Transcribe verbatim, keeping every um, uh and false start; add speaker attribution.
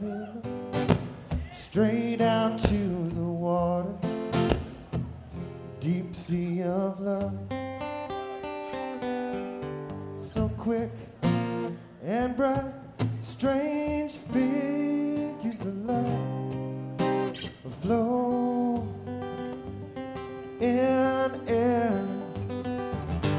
Speaker 1: river, straight out to the water, deep sea of love. So quick and bright, straight